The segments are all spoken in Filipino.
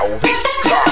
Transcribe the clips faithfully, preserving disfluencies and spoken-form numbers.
Beats Club.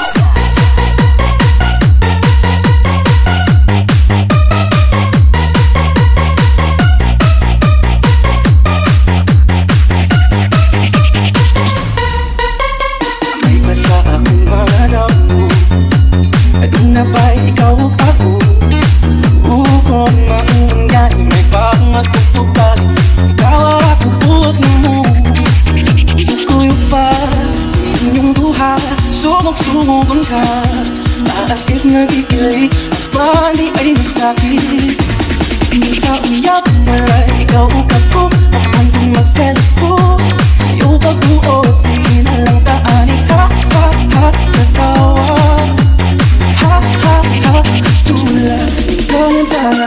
May basa akong mga damo, ano na ba'y ikaw ako? Oo, maunggay, may pangatutupad, ikaw ako buot mo. Ikuyo pa, inyong duha, sumog-sumogon ka, taas if nagigilay, at bali ay nagsakit. Hindi ka umiyak, wala ikaw ako, ang kung magselos ko. Ayaw pag-uo, sige na lang taani, ha ha ha, natawa. Ha ha ha, kasula, ikaw yung tanga.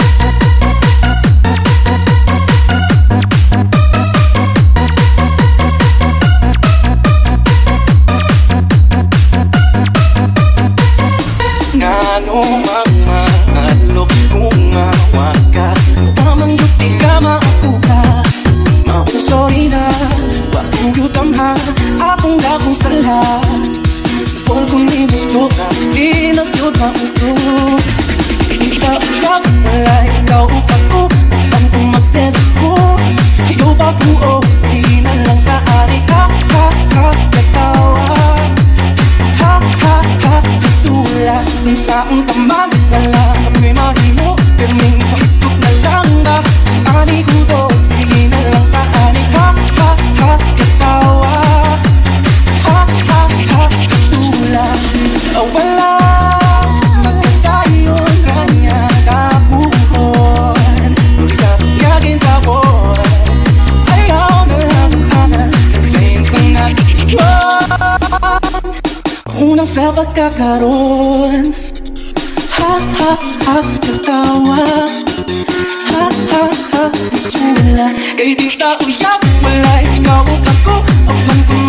Ngano magmahalok kung mawag ka, tamang yuti ka maapuka. Maong sorry na, wag kong yutamha, akong gabong sala. For kung ibuto ka, di na yun mauto. Hindi ka uyak, wala ikaw ako, ang kung magselos ko. Ayaw pa buo, sige na lang taari, ha ha ha, katawa. Ha ha ha, kasula, kung saan ka magdala, kami mahimo, kaming pahiskop na lang ba? Ani ko to, sige na lang taari, ha ha ha, katawa. Ha ha ha, kasula, oh wala, magkatayon kanya kapuhon. Kung kapiyagin tapon, ayaw na lang kanan, ka-flames ang nag-iwan. Unang sa pagkakaroon, ha ha ha, katawa. Ha ha ha, kasula, kay di ta uyak, wala ikaw ako, ang kung